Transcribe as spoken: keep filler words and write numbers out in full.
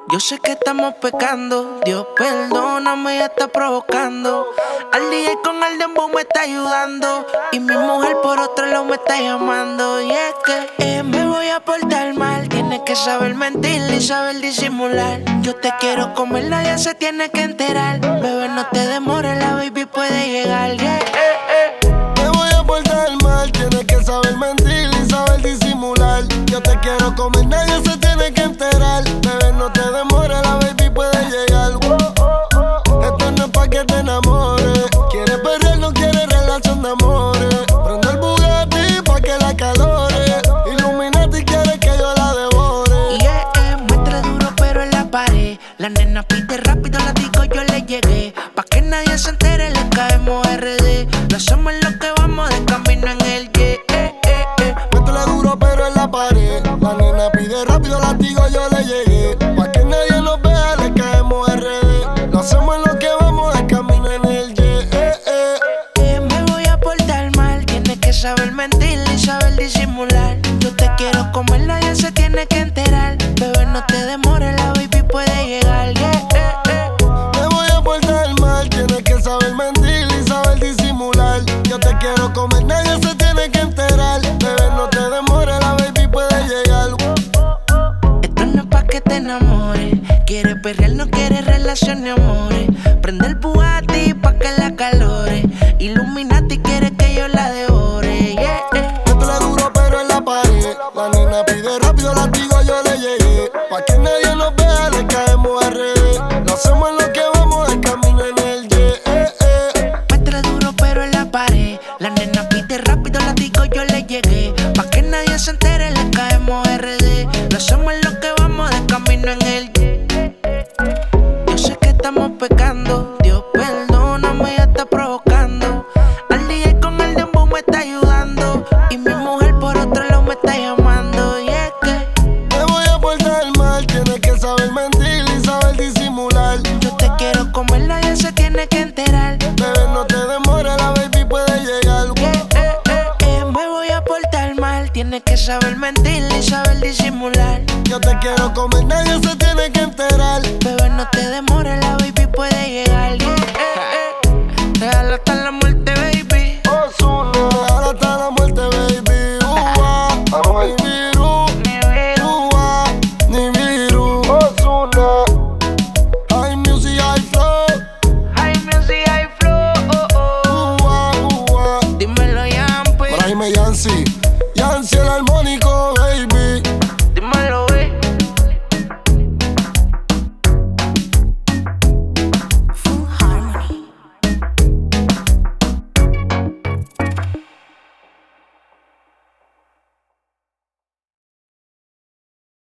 Yo sé que estamos pecando, Dios perdóname, ya está provocando. Al D J con el dembow me está ayudando y mi mujer por otro lado me está llamando. Y es que eh, me voy a portar mal, tienes que saber mentir y saber disimular. Yo te quiero comer, nadie se tiene que enterar. Bebé, no te demores, la baby puede llegar. Yeah, eh, eh. Me voy a portar mal, tienes que saber mentir y saber disimular. Yo te quiero comer, nadie se tiene que enterar. Bebé, no te demores, la baby puede llegar. Oh, oh, oh, oh. Esto no es pa' que te enamores. Quieres perder, no quieres relación de amores. Prende el Bugatti pa' que la calore. Illuminati quiere que yo la devore. Yeah, eh, muestra duro pero en la pared. La nena pide rápido, la digo yo le llegué. Pa' que nadie se entere, le caemos R D. Lo hacemos en lo que vamos de camino en el yeah, eh, eh, eh. Métele duro pero en la pared. La nena pide rápido, la digo yo le llegué. Pa' que nadie nos vea, le caemos R D. Lo hacemos en lo que vamos de camino en el yeah, eh, eh. Eh, me voy a portar mal, tienes que saber mentir y saber disimular. Yo te quiero comer, nadie se tiene que enterar. Bebé, no te demores, la baby puede llegar. Yeah, eh, eh. Me voy a portar mal, tienes que saber mentir y saber disimular. Yo te quiero comer, nadie se tiene que enterar. Bebé, no te demores, la baby puede llegar. Esto no es pa' que te enamores. Quieres perrear, no quieres relación ni amores. Prende el Bugatti pa' que la calore. Illuminati quiere que yo la devore. Yeah, yeah. Métele duro pero en la pared. La nena pide rápido, la digo yo le llegué. Pa' que nadie nos vea, le caemos R D. Lo hacemos en lo que vamos de camino en el yeah, eh, eh. Métele duro pero en la pared. La nena pide rápido, la digo yo le llegué. Pa' que nadie se entere, le caemos R D. Lo hacemos en lo que vamos de camino en el Yo sé que estamos pecando, Dios perdóname, ya está provocando. Al D J con el dembow me está ayudando y mi mujer por otro lado me está llamando. Y es que Me voy a portar mal, tienes que saber mentir y saber disimular. yo te quiero comer, nadie se tiene que enterar. Bebé, no te demores, la baby puede llegar. Yeah, eh, eh, eh, me voy a portar mal, tienes que saber mentir y saber disimular. Yo te quiero comer, nadie se tiene que enterar. Bebé, no te demores, la baby